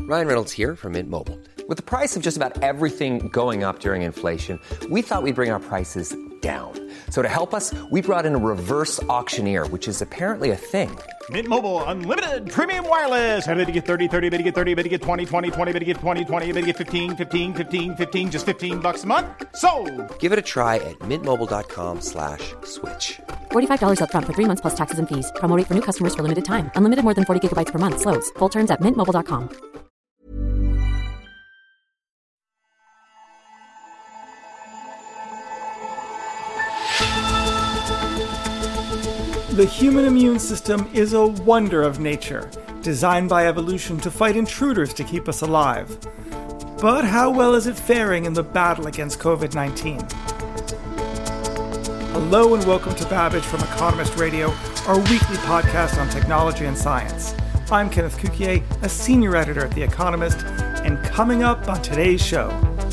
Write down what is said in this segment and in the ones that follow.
Ryan Reynolds here from Mint Mobile. With the price of just about everything going up during inflation, we thought we'd bring our prices down. So to help us, we brought in a reverse auctioneer, which is apparently a thing. Mint Mobile Unlimited Premium Wireless. How to get 30, 30, bit to get 30, bit to get 20, 20, 20, bit to get 20, 20, bit to get 15, 15, 15, 15, just $15 a month? Sold! Give it a try at mintmobile.com/switch. $45 up front for 3 months plus taxes and fees. Promo rate for new customers for limited time. Unlimited more than 40 gigabytes per month. Slows full terms at mintmobile.com. The human immune system is a wonder of nature, designed by evolution to fight intruders to keep us alive. But how well is it faring in the battle against COVID-19? Hello and welcome to Babbage from Economist Radio, our weekly podcast on technology and science. I'm Kenneth Cukier, a senior editor at The Economist, and coming up on today's show,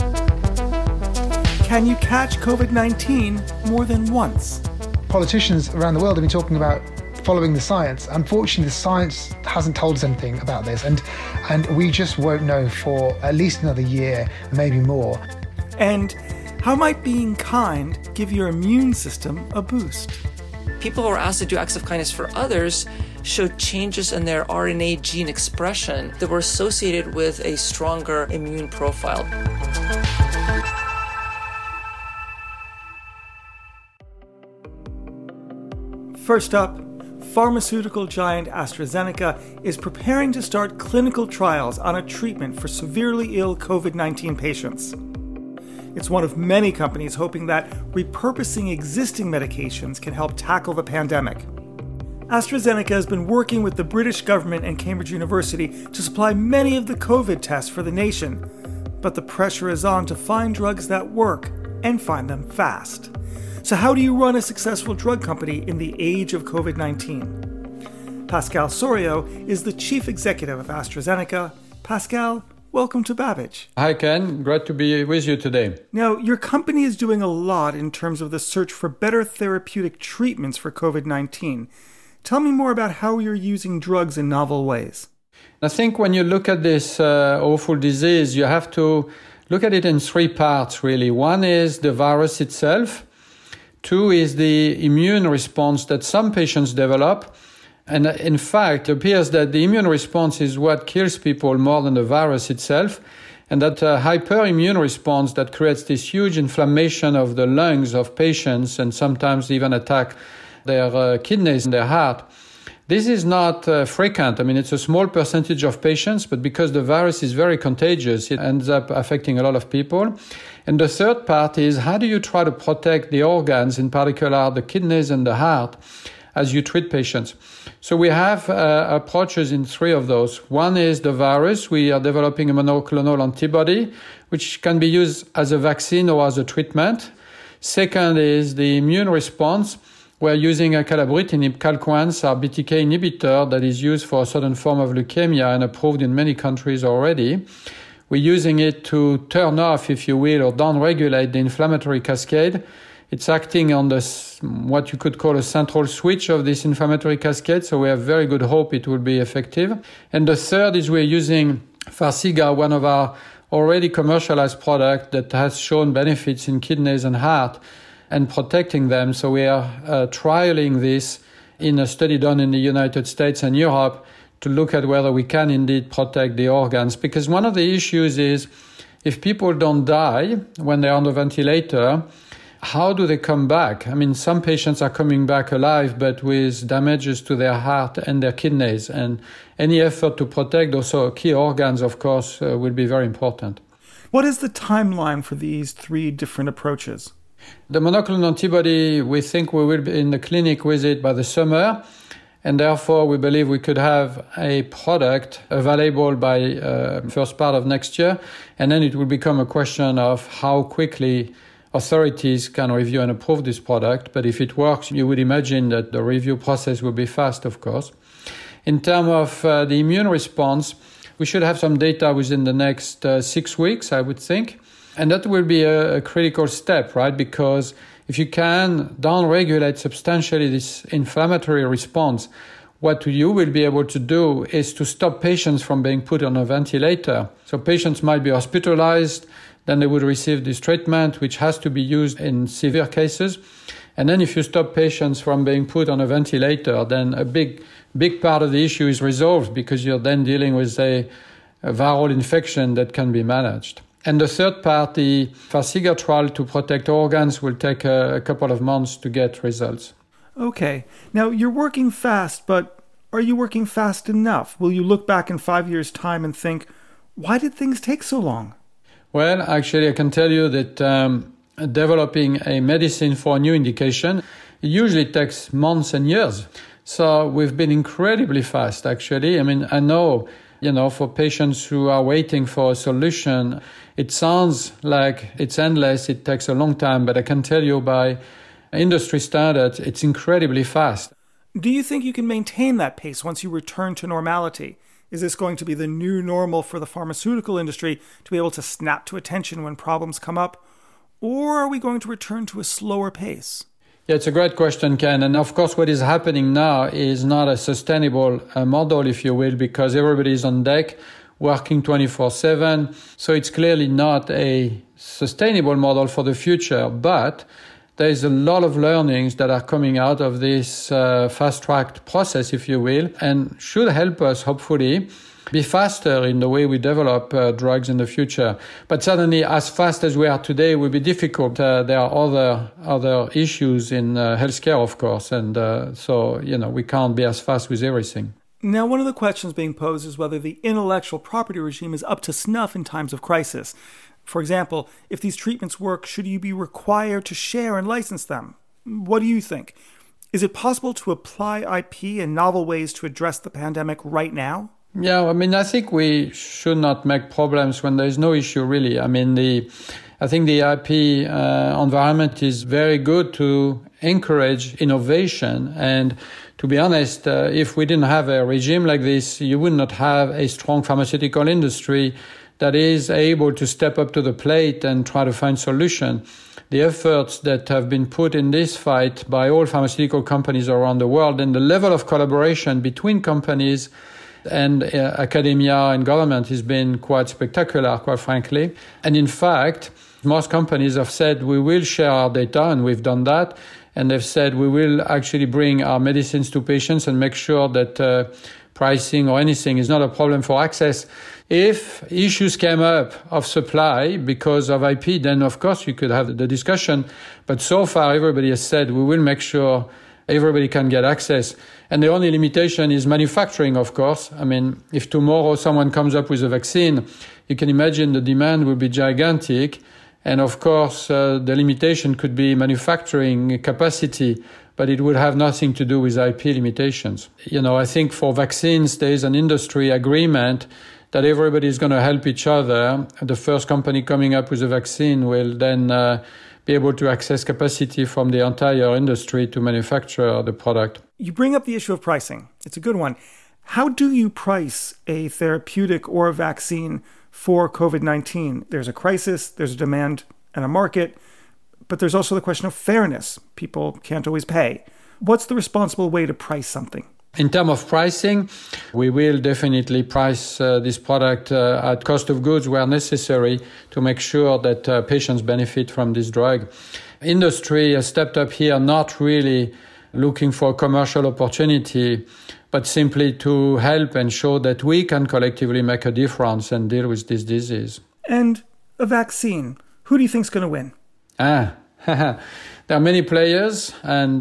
can you catch COVID-19 more than once? Politicians around the world have been talking about following the science. Unfortunately, the science hasn't told us anything about this, and we just won't know for at least another year, maybe more. And how might being kind give your immune system a boost? People who are asked to do acts of kindness for others showed changes in their RNA gene expression that were associated with a stronger immune profile. First up, pharmaceutical giant AstraZeneca is preparing to start clinical trials on a treatment for severely ill COVID-19 patients. It's one of many companies hoping that repurposing existing medications can help tackle the pandemic. AstraZeneca has been working with the British government and Cambridge University to supply many of the COVID tests for the nation, but the pressure is on to find drugs that work and find them fast. So how do you run a successful drug company in the age of COVID-19? Pascal Soriot is the chief executive of AstraZeneca. Pascal, welcome to Babbage. Hi, Ken. Great to be with you today. Now, your company is doing a lot in terms of the search for better therapeutic treatments for COVID-19. Tell me more about how you're using drugs in novel ways. I think when you look at this awful disease, you have to look at it in three parts, really. One is the virus itself. Two is the immune response that some patients develop. And in fact, it appears that the immune response is what kills people more than the virus itself. And that hyperimmune response that creates this huge inflammation of the lungs of patients and sometimes even attack their kidneys and their heart. This is not frequent. I mean, it's a small percentage of patients, but because the virus is very contagious, it ends up affecting a lot of people. And the third part is, how do you try to protect the organs, in particular the kidneys and the heart, as you treat patients? So we have approaches in three of those. One is the virus. We are developing a monoclonal antibody, which can be used as a vaccine or as a treatment. Second is the immune response. We're using acalabrutinib, Calquence, our BTK inhibitor that is used for a certain form of leukemia and approved in many countries already. We're using it to turn off, if you will, or downregulate the inflammatory cascade. It's acting on what you could call a central switch of this inflammatory cascade, so we have very good hope it will be effective. And the third is we're using Farxiga, one of our already commercialized products that has shown benefits in kidneys and heart, and protecting them. So we are trialing this in a study done in the United States and Europe to look at whether we can indeed protect the organs. Because one of the issues is if people don't die when they're on the ventilator, how do they come back? I mean, some patients are coming back alive, but with damages to their heart and their kidneys. And any effort to protect those key organs, of course, will be very important. What is the timeline for these three different approaches? The monoclonal antibody, we think we will be in the clinic with it by the summer, and therefore we believe we could have a product available by first part of next year, and then it will become a question of how quickly authorities can review and approve this product. But if it works, you would imagine that the review process will be fast, of course. In terms of the immune response, we should have some data within the next 6 weeks, I would think. And that will be a critical step, right? Because if you can downregulate substantially this inflammatory response, what you will be able to do is to stop patients from being put on a ventilator. So patients might be hospitalized, then they would receive this treatment, which has to be used in severe cases. And then if you stop patients from being put on a ventilator, then a big part of the issue is resolved because you're then dealing with a viral infection that can be managed. And the third part, the Farxiga trial to protect organs, will take a couple of months to get results. Okay. Now, you're working fast, but are you working fast enough? Will you look back in 5 years' time and think, why did things take so long? Well, actually, I can tell you that developing a medicine for a new indication, it usually takes months and years. So we've been incredibly fast, actually. I mean, I know, for patients who are waiting for a solution, it sounds like it's endless, it takes a long time, but I can tell you by industry standards, it's incredibly fast. Do you think you can maintain that pace once you return to normality? Is this going to be the new normal for the pharmaceutical industry to be able to snap to attention when problems come up? Or are we going to return to a slower pace? Yeah, it's a great question, Ken. And of course, what is happening now is not a sustainable model, if you will, because everybody is on deck working 24/7. So it's clearly not a sustainable model for the future. But there is a lot of learnings that are coming out of this fast-tracked process, if you will, and should help us, hopefully, be faster in the way we develop drugs in the future. But certainly, as fast as we are today will be difficult. There are other issues in healthcare, of course, and so we can't be as fast with everything. Now, one of the questions being posed is whether the intellectual property regime is up to snuff in times of crisis. For example, if these treatments work, should you be required to share and license them? What do you think? Is it possible to apply IP in novel ways to address the pandemic right now? Yeah, I mean, I think we should not make problems when there is no issue, really. I mean, I think the IP environment is very good to encourage innovation. And to be honest, if we didn't have a regime like this, you would not have a strong pharmaceutical industry that is able to step up to the plate and try to find solution. The efforts that have been put in this fight by all pharmaceutical companies around the world and the level of collaboration between companies and academia and government has been quite spectacular, quite frankly. And in fact, most companies have said, we will share our data, and we've done that. And they've said, we will actually bring our medicines to patients and make sure that pricing or anything is not a problem for access. If issues came up of supply because of IP, then of course you could have the discussion. But so far, everybody has said, we will make sure everybody can get access. And the only limitation is manufacturing, of course. I mean, if tomorrow someone comes up with a vaccine, you can imagine the demand will be gigantic. And of course, the limitation could be manufacturing capacity, but it would have nothing to do with IP limitations. I think for vaccines, there is an industry agreement that everybody is going to help each other. The first company coming up with a vaccine will then be able to access capacity from the entire industry to manufacture the product. You bring up the issue of pricing. It's a good one. How do you price a therapeutic or a vaccine for COVID-19? There's a crisis, there's a demand and a market, but there's also the question of fairness. People can't always pay. What's the responsible way to price something? In terms of pricing, we will definitely price this product at cost of goods where necessary to make sure that patients benefit from this drug. Industry has stepped up here, not really looking for a commercial opportunity, but simply to help and show that we can collectively make a difference and deal with this disease. And a vaccine, who do you think is going to win? There are many players, and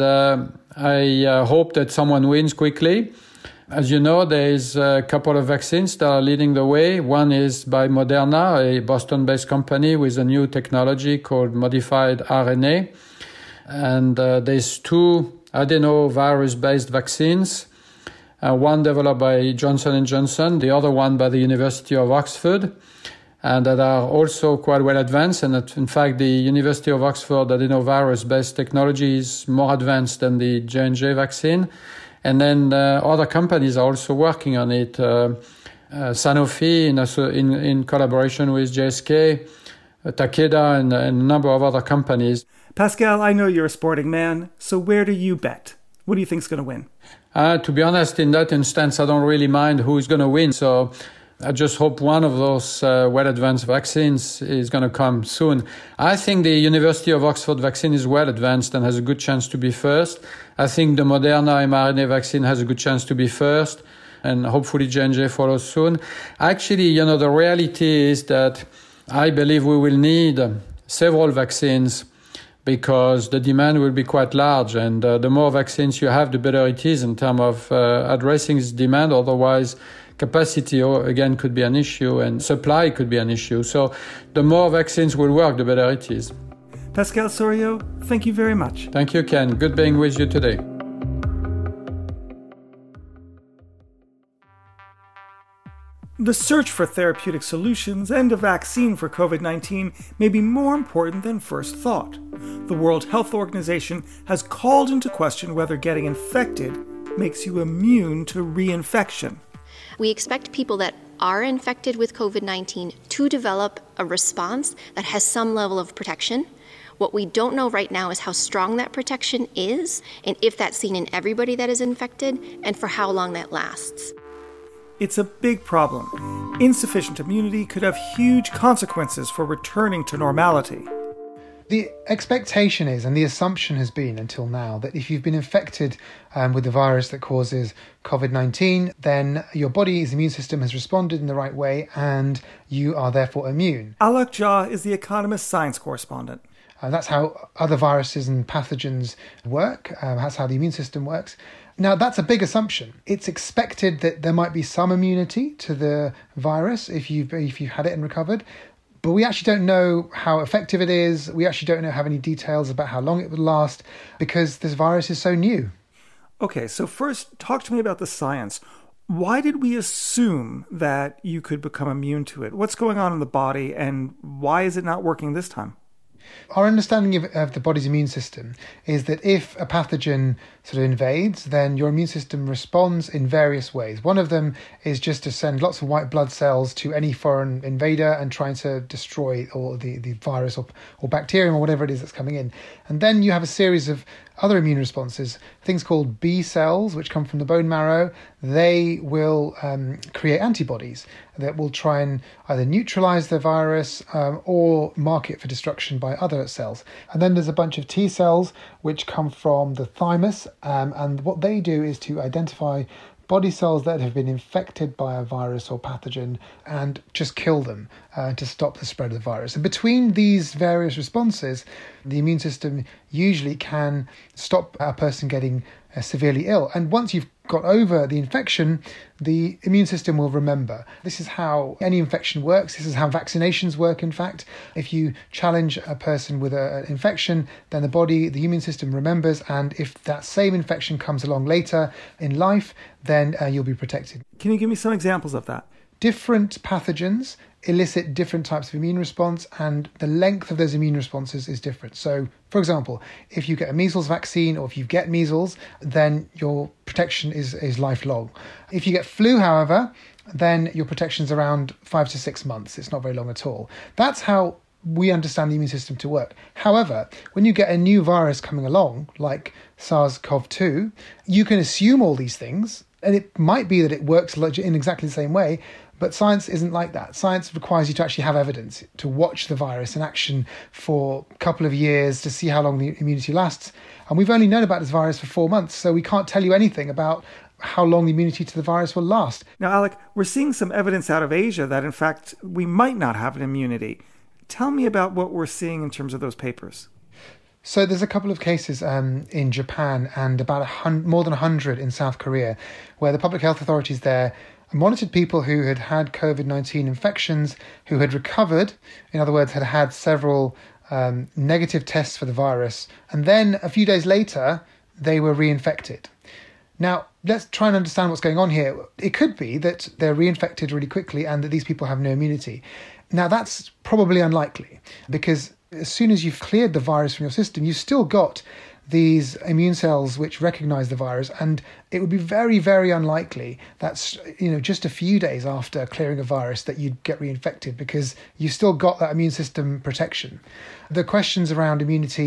I hope that someone wins quickly. As you know, there is a couple of vaccines that are leading the way. One is by Moderna, a Boston-based company with a new technology called modified RNA. And there's two adenovirus-based vaccines, one developed by Johnson & Johnson, the other one by the University of Oxford, and that are also quite well advanced. And that, in fact, the University of Oxford adenovirus-based technology is more advanced than the J&J vaccine. And then other companies are also working on it. Sanofi in collaboration with GSK, Takeda, and a number of other companies. Pascal, I know you're a sporting man, so where do you bet? What do you think is going to win? To be honest, in that instance, I don't really mind who is going to win. So I just hope one of those well-advanced vaccines is going to come soon. I think the University of Oxford vaccine is well-advanced and has a good chance to be first. I think the Moderna mRNA vaccine has a good chance to be first, and hopefully J&J follows soon. Actually, the reality is that I believe we will need several vaccines because the demand will be quite large, and the more vaccines you have, the better it is in terms of addressing this demand. Otherwise, capacity, again, could be an issue, and supply could be an issue. So the more vaccines will work, the better it is. Pascal Soriot, thank you very much. Thank you, Ken. Good being with you today. The search for therapeutic solutions and a vaccine for COVID-19 may be more important than first thought. The World Health Organization has called into question whether getting infected makes you immune to reinfection. We expect people that are infected with COVID-19 to develop a response that has some level of protection. What we don't know right now is how strong that protection is, and if that's seen in everybody that is infected, and for how long that lasts. It's a big problem. Insufficient immunity could have huge consequences for returning to normality. The expectation is, and the assumption has been until now, that if you've been infected with the virus that causes COVID-19, then your body's immune system has responded in the right way and you are therefore immune. Alok Jha is The Economist science correspondent. That's how other viruses and pathogens work. That's how the immune system works. Now, that's a big assumption. It's expected that there might be some immunity to the virus if you've had it and recovered. But we actually don't know how effective it is. We actually don't have any details about how long it would last because this virus is so new. Okay, so first, talk to me about the science. Why did we assume that you could become immune to it? What's going on in the body, and why is it not working this time? Our understanding of the body's immune system is that if a pathogen sort of invades, then your immune system responds in various ways. One of them is just to send lots of white blood cells to any foreign invader and trying to destroy all the virus or bacterium or whatever it is that's coming in. And then you have a series of other immune responses, things called B cells, which come from the bone marrow. They will create antibodies that will try and either neutralize the virus or mark it for destruction by other cells. And then there's a bunch of T cells which come from the thymus, and what they do is to identify body cells that have been infected by a virus or pathogen and just kill them to stop the spread of the virus. And between these various responses, the immune system usually can stop a person getting severely ill. And once you've got over the infection, the immune system will remember. This is how any infection works. This is how vaccinations work, in fact. If you challenge a person with an infection, then the immune system remembers, and if that same infection comes along later in life, then you'll be protected. Can you give me some examples of that? Different pathogens elicit different types of immune response, and the length of those immune responses is different. So, for example, if you get a measles vaccine or if you get measles, then your protection is lifelong. If you get flu, however, then your protection is around 5 to 6 months. It's not very long at all. That's how we understand the immune system to work. However, when you get a new virus coming along, like SARS-CoV-2, you can assume all these things, and it might be that it works in exactly the same way, but science isn't like that. Science requires you to actually have evidence, to watch the virus in action for a couple of years to see how long the immunity lasts. And we've only known about this virus for 4 months, so we can't tell you anything about how long the immunity to the virus will last. Now, Alec, we're seeing some evidence out of Asia that, in fact, we might not have an immunity. Tell me about what we're seeing in terms of those papers. So there's a couple of cases in Japan and about more than 100 in South Korea, where the public health authorities there monitored people who had had COVID-19 infections, who had recovered, in other words, had had several negative tests for the virus, and then a few days later, they were reinfected. Now, let's try and understand what's going on here. It could be that they're reinfected really quickly and that these people have no immunity. Now, that's probably unlikely, because as soon as you've cleared the virus from your system, you've still got these immune cells which recognize the virus, and it would be very, very unlikely that, just a few days after clearing a virus that you'd get reinfected, because you've still got that immune system protection. The questions around immunity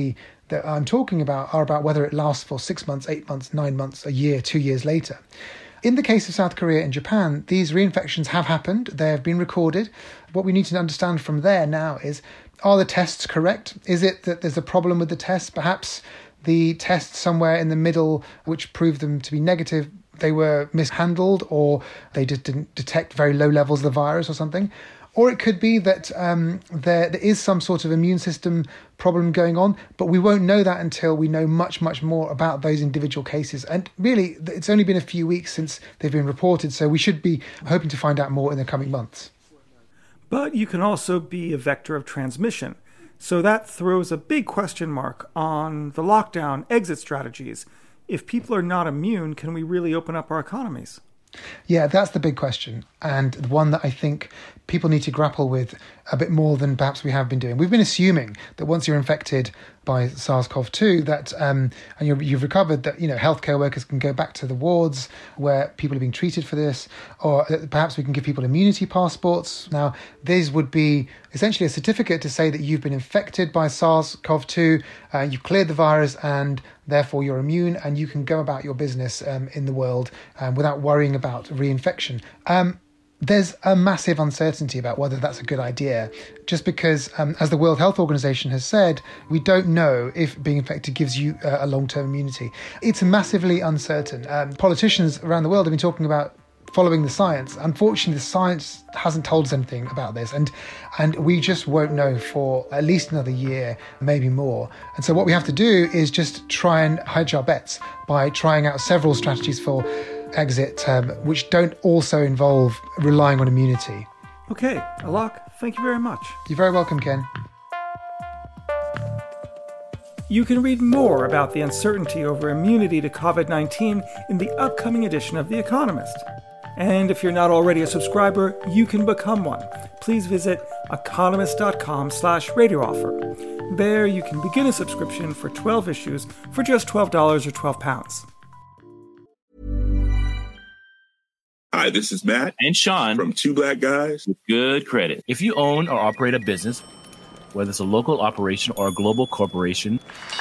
that I'm talking about are about whether it lasts for 6 months, 8 months, 9 months, a year, 2 years later. In the case of South Korea and Japan, these reinfections have happened. They have been recorded. What we need to understand from there now is, are the tests correct? Is it that there's a problem with the tests? Perhaps the tests somewhere in the middle, which proved them to be negative, they were mishandled, or they just didn't detect very low levels of the virus or something. Or it could be that there is some sort of immune system problem going on, but we won't know that until we know much, much more about those individual cases. And really, it's only been a few weeks since they've been reported, so we should be hoping to find out more in the coming months. But you can also be a vector of transmission. So that throws a big question mark on the lockdown exit strategies. If people are not immune, can we really open up our economies? Yeah, that's the big question, and one that I think people need to grapple with a bit more than perhaps we have been doing. We've been assuming that once you're infected by SARS-CoV-2, that and you've recovered, that healthcare workers can go back to the wards where people are being treated for this, or perhaps we can give people immunity passports. Now, these would be essentially a certificate to say that you've been infected by SARS-CoV-2, you've cleared the virus, and therefore you're immune, and you can go about your business in the world without worrying about reinfection. There's a massive uncertainty about whether that's a good idea, just because, as the World Health Organization has said, we don't know if being infected gives you a long-term immunity. It's massively uncertain. Politicians around the world have been talking about following the science. Unfortunately, the science hasn't told us anything about this, and we just won't know for at least another year, maybe more. And so what we have to do is just try and hedge our bets by trying out several strategies for exit, which don't also involve relying on immunity. Okay, Alok, thank you very much. You're very welcome, Ken. You can read more about the uncertainty over immunity to COVID-19 in the upcoming edition of The Economist. And if you're not already a subscriber, you can become one. Please visit economist.com/radio offer. There you can begin a subscription for 12 issues for just $12 or £12. Hi, this is Matt and Sean from Two Black Guys with Good Credit. If you own or operate a business, whether it's a local operation or a global corporation,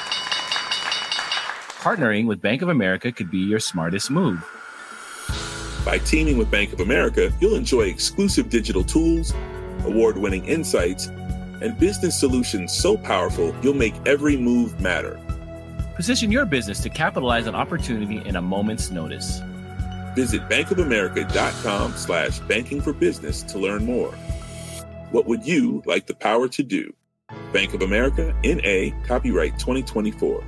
partnering with Bank of America could be your smartest move. By teaming with Bank of America, you'll enjoy exclusive digital tools, award-winning insights, and business solutions so powerful you'll make every move matter. Position your business to capitalize on opportunity in a moment's notice. Visit bankofamerica.com/banking for business to learn more. What would you like the power to do? Bank of America, N.A., copyright 2024.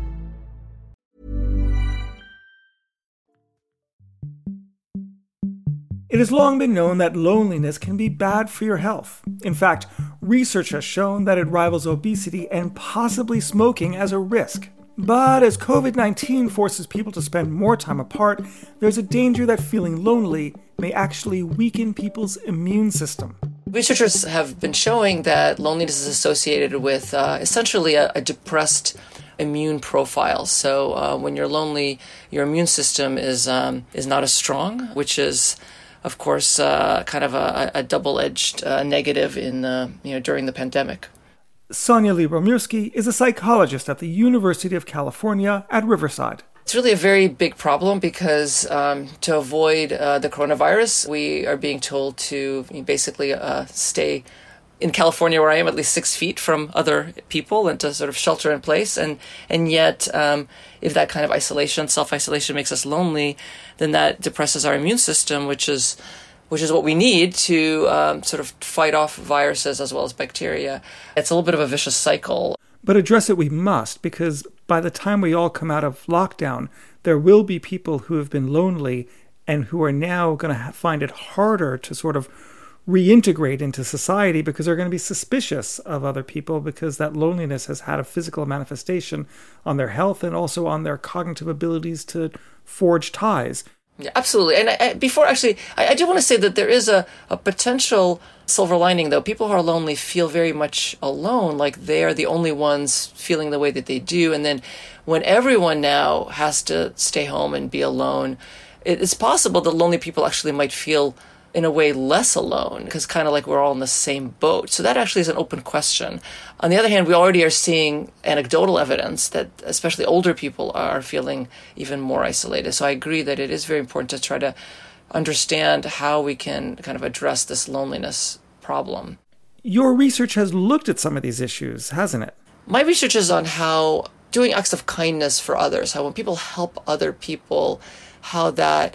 It has long been known that loneliness can be bad for your health. In fact, research has shown that it rivals obesity and possibly smoking as a risk. But as COVID-19 forces people to spend more time apart, there's a danger that feeling lonely may actually weaken people's immune system. Researchers have been showing that loneliness is associated with essentially a depressed immune profile. So when you're lonely, your immune system is not as strong, which is, of course, kind of a double-edged negative in during the pandemic. Sonia Lyubomirsky is a psychologist at the University of California at Riverside. It's really a very big problem because to avoid the coronavirus, we are being told to basically stay in California, where I am, at least 6 feet from other people, and to sort of shelter in place. And yet, if that kind of isolation, self-isolation makes us lonely, then that depresses our immune system, which is what we need to sort of fight off viruses as well as bacteria. It's a little bit of a vicious cycle. But address it we must, because by the time we all come out of lockdown, there will be people who have been lonely and who are now going to find it harder to sort of reintegrate into society because they're going to be suspicious of other people because that loneliness has had a physical manifestation on their health and also on their cognitive abilities to forge ties. Yeah, absolutely. And I do want to say that there is a potential silver lining, though. People who are lonely feel very much alone, like they are the only ones feeling the way that they do. And then when everyone now has to stay home and be alone, it's possible that lonely people actually might feel in a way, less alone, because kind of like we're all in the same boat. So that actually is an open question. On the other hand, we already are seeing anecdotal evidence that especially older people are feeling even more isolated. So I agree that it is very important to try to understand how we can kind of address this loneliness problem. Your research has looked at some of these issues, hasn't it? My research is on how doing acts of kindness for others, how when people help other people, how that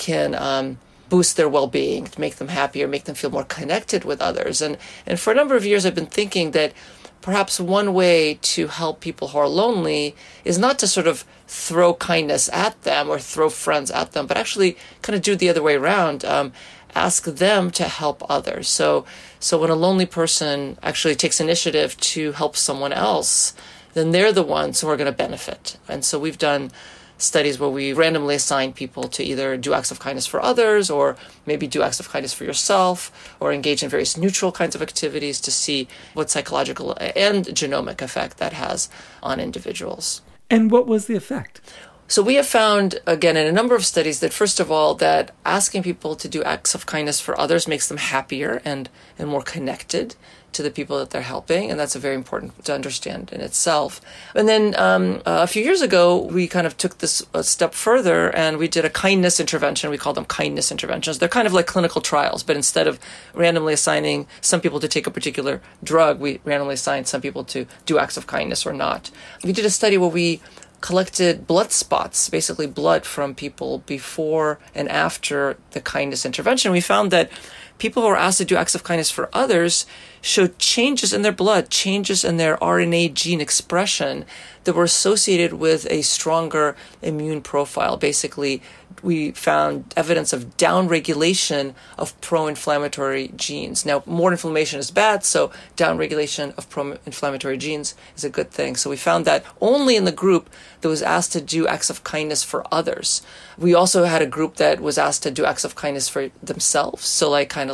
can boost their well-being, to make them happier, make them feel more connected with others. And for a number of years, I've been thinking that perhaps one way to help people who are lonely is not to sort of throw kindness at them or throw friends at them, but actually kind of do the other way around, ask them to help others. So when a lonely person actually takes initiative to help someone else, then they're the ones who are going to benefit. And so we've done studies where we randomly assign people to either do acts of kindness for others or maybe do acts of kindness for yourself or engage in various neutral kinds of activities to see what psychological and genomic effect that has on individuals. And what was the effect? So we have found, again, in a number of studies that, first of all, that asking people to do acts of kindness for others makes them happier and more connected to the people that they're helping. And that's very important to understand in itself. And then a few years ago, we kind of took this a step further and we did a kindness intervention. We call them kindness interventions. They're kind of like clinical trials, but instead of randomly assigning some people to take a particular drug, we randomly assigned some people to do acts of kindness or not. We did a study where we collected blood spots, basically blood from people before and after the kindness intervention. We found that people who were asked to do acts of kindness for others showed changes in their blood, changes in their RNA gene expression that were associated with a stronger immune profile. Basically, we found evidence of downregulation of pro-inflammatory genes. Now, more inflammation is bad, so downregulation of pro-inflammatory genes is a good thing. So we found that only in the group that was asked to do acts of kindness for others. We also had a group that was asked to do acts of kindness for themselves. So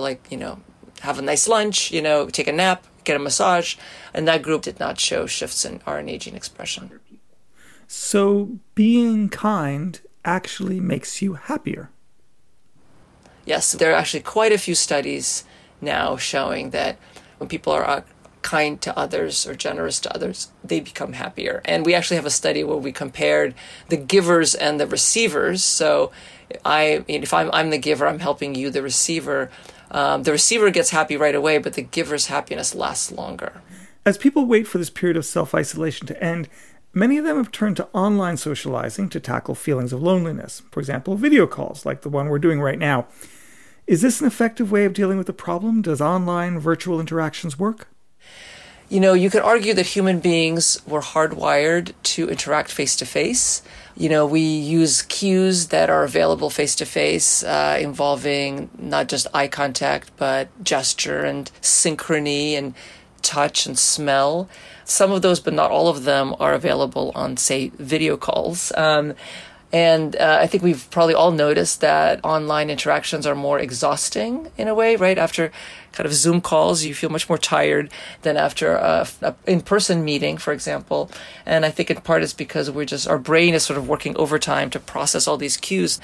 have a nice lunch, take a nap, get a massage. And that group did not show shifts in RNA gene expression. So being kind actually makes you happier. Yes, there are actually quite a few studies now showing that when people are kind to others or generous to others, they become happier. And we actually have a study where we compared the givers and the receivers. So if I'm the giver, I'm helping you, the receiver. The receiver gets happy right away, but the giver's happiness lasts longer. As people wait for this period of self-isolation to end, many of them have turned to online socializing to tackle feelings of loneliness. For example, video calls, like the one we're doing right now. Is this an effective way of dealing with the problem? Does online virtual interactions work? You could argue that human beings were hardwired to interact face-to-face. We use cues that are available face-to-face, involving not just eye contact, but gesture and synchrony and touch and smell. Some of those, but not all of them, are available on, say, video calls. And I think we've probably all noticed that online interactions are more exhausting in a way, right? After kind of Zoom calls, you feel much more tired than after a in-person meeting, for example. And I think in part it's because our brain is sort of working overtime to process all these cues.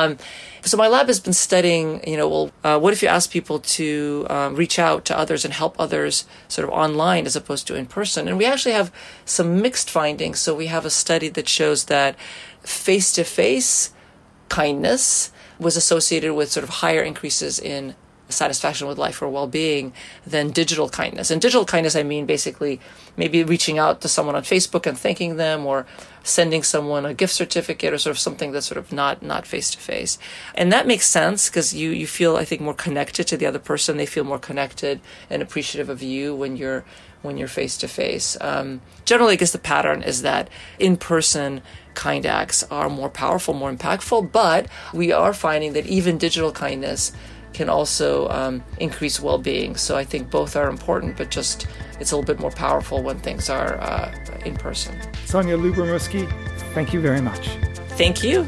So my lab has been studying, what if you ask people to reach out to others and help others sort of online as opposed to in person? And we actually have some mixed findings. So we have a study that shows that face-to-face kindness was associated with sort of higher increases in satisfaction with life or well-being than digital kindness. And digital kindness, I mean basically maybe reaching out to someone on Facebook and thanking them, or sending someone a gift certificate, or sort of something that's sort of not face-to-face. And that makes sense because you feel, I think, more connected to the other person. They feel more connected and appreciative of you when you're face-to-face. Generally, I guess the pattern is that in-person kind acts are more powerful, more impactful, but we are finding that even digital kindness can also increase well-being. So I think both are important, but just it's a little bit more powerful when things are in person. Sonia Lyubomirsky, thank you very much. Thank you.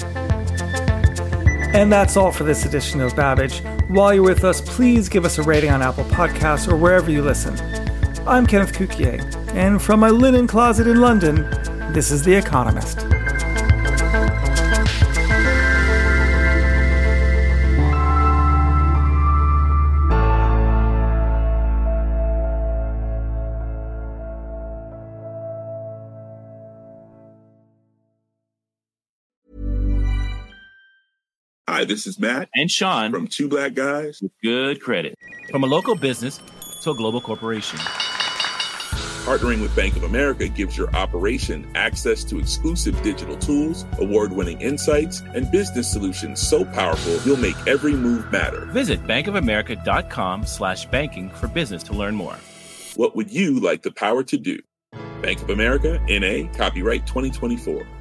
And that's all for this edition of Babbage. While you're with us, please give us a rating on Apple Podcasts or wherever you listen. I'm Kenneth Cukier, and from my linen closet in London, this is The Economist. Hi, this is Matt and Sean from Two Black Guys with Good Credit. From a local business to a global corporation. Partnering with Bank of America gives your operation access to exclusive digital tools, award-winning insights, and business solutions so powerful you'll make every move matter. Visit bankofamerica.com/banking for business to learn more. What would you like the power to do? Bank of America, N.A., copyright 2024.